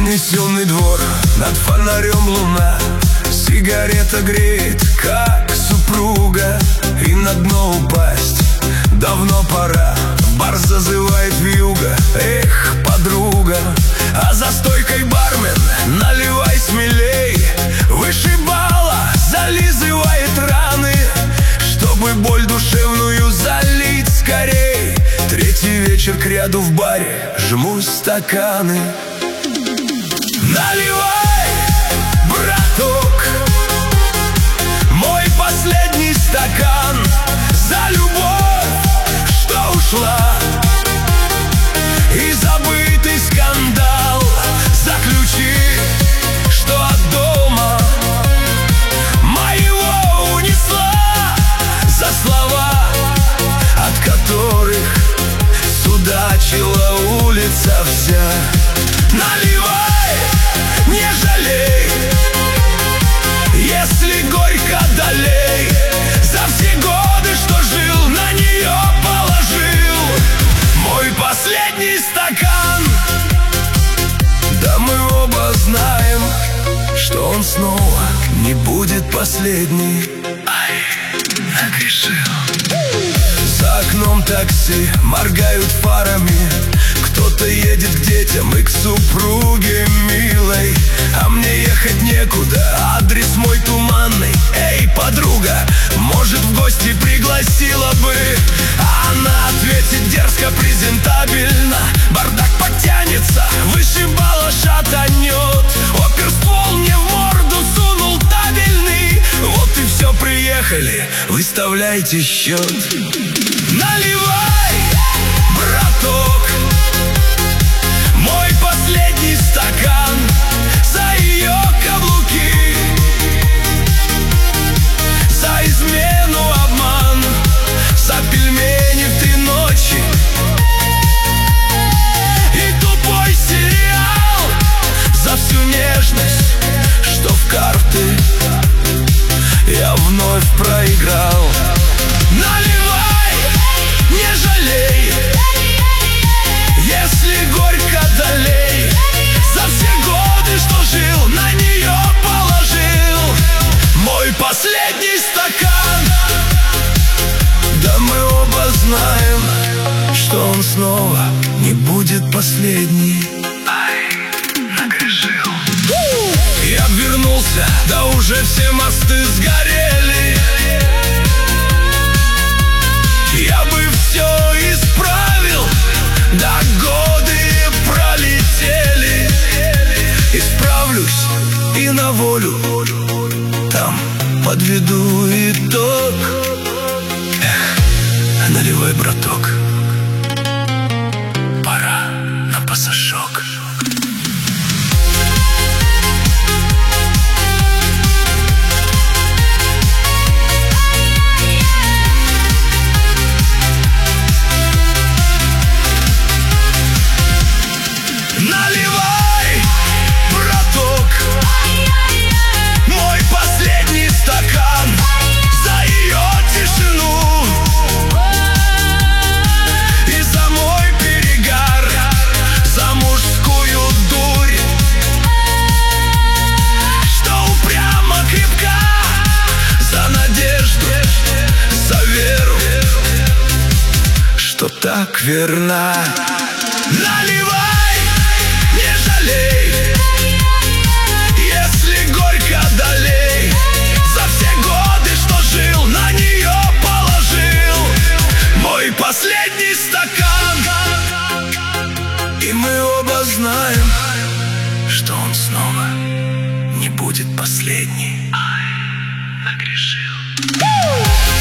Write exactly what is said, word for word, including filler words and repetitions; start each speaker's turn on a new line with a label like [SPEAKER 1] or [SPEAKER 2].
[SPEAKER 1] Занесенный двор, над фонарем луна, сигарета греет, как супруга. И на дно упасть давно пора, бар зазывает вьюга. Эх, подруга, а за стойкой бармен: наливай смелей. Вышибала зализывает раны, чтобы боль душевную залить скорей. Третий вечер кряду в баре, жмусь стаканы. Наливай, браток, мой последний стакан за любовь, что ушла, и забытый скандал. За ключи, что от дома моего унесла, за слова, от которых судачила улица вся. Наливай, не жалей, если горько долей. За все годы, что жил, на нее положил мой последний стакан. Да мы оба знаем, что он снова не будет последний. Ай, нагрешил. За окном такси моргают фарами, кто-то едет к детям и к супруге милой. А мне ехать некуда, адрес мой туманный. Эй, подруга, может, в гости пригласила бы? А она ответит дерзко, презентабельно: бардак подтянется, вышибала шатанет. Оперствол мне в морду сунул табельный. Вот и все, приехали, выставляйте счет. Наливай, браток, мой последний стакан за ее каблуки, за измену, обман, за пельмени в три ночи и тупой сериал, за всю нежность, что в карты я вновь проиграл. Наливай, не жалей, если горько долей. За все годы, что жил, на нее положил мой последний стакан. Да мы оба знаем, что он снова не будет последний. Ай, нагрешил. Я вернулся, да уже все мосты сгорели. Я бы все исправил, да годы пролетели. Исправлюсь и на волю, там подведу итог. Эх, наливай, браток, пора на пасашок. Наливай, браток, мой последний стакан за ее тишину и за мой перегар, за мужскую дурь, что упрямо крепка, за надежду, за веру, что так верна. Наливай, не жалей, если горько долей. За все годы, что жил, на нее положил мой последний стакан. И мы оба знаем, что он снова не будет последний. Ай, нагрешил.